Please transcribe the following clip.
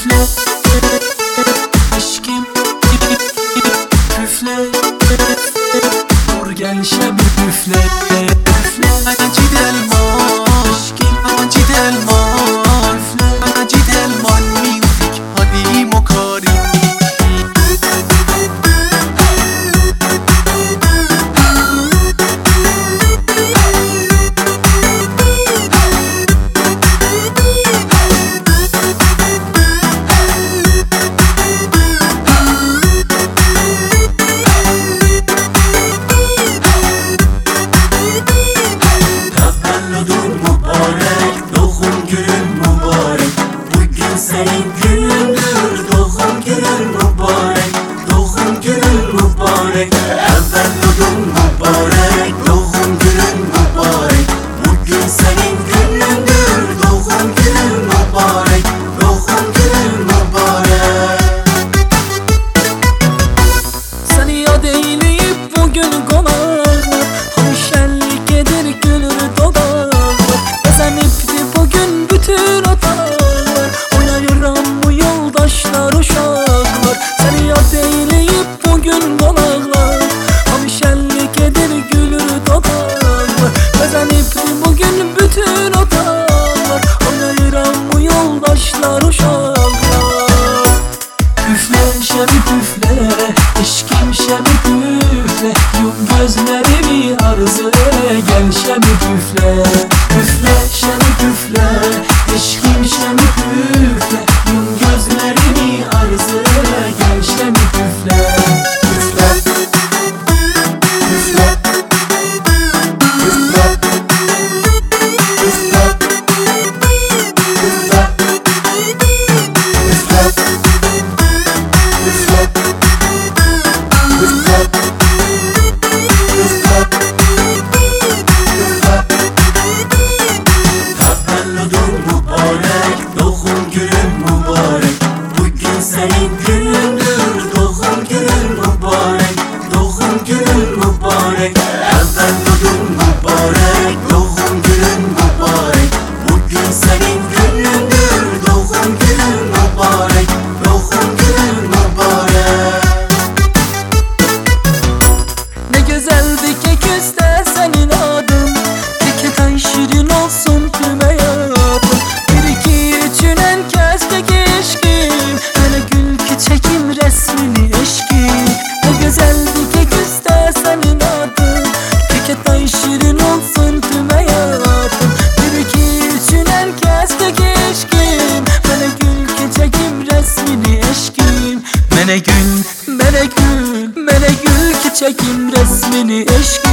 Üfle aşkım üfle, dur gel şebi üfle. Üfle acid elman aşkım acid elman. Üfle acid elman müzik hadi mokari. Senin günündür, doğum günün mübarek, doğum günün mübarek. Evveludun mübarek, doğum günün mübarek. Bugün senin günündür, doğum günün mübarek, doğum günün mübarek. Seni yad eyleyip bugün konarlar, hoşellik edir gülür dolarlar. Bezenipti bugün bütün otalar, bu yoldaşlar uşaklar. Seni yad eyleyip bugün konarlar, hoşellik edir gülür dolarlar. Bezenipti bugün bütün otalar, oynayıram bu yoldaşlar uşaklar. Üfle şebip üfle, eşkim şebip üfle, yum gözlerimi arzu gel şebip üfle. Üfle şebip üfle, eşkim şebip üfle, yum gözlerimi arzu gel şebip üfle. Üfle üfle üfle üfle senin günündür, doğum günün mübarek, doğum günün mübarek. Evveludun mübarek, doğum günün mübarek. Bugün senin günündür, doğum günün mübarek, doğum günün mübarek. Ne güzeldi kek üstte senin adın, keke tay şirin olsun tüm hayatım. Bir iki üçün en kez keki eşkim, hele gül ki çekim resmini eşkim. Ne güzeldi kek üstte senin adın, keke tay şirin olsun tüm hayatım. Bir iki üçün en kez keki eşkim, hele gül ki çekim resmini eşkim. Mene gül, mene gül, mene gül ki çekim resmini eşkim.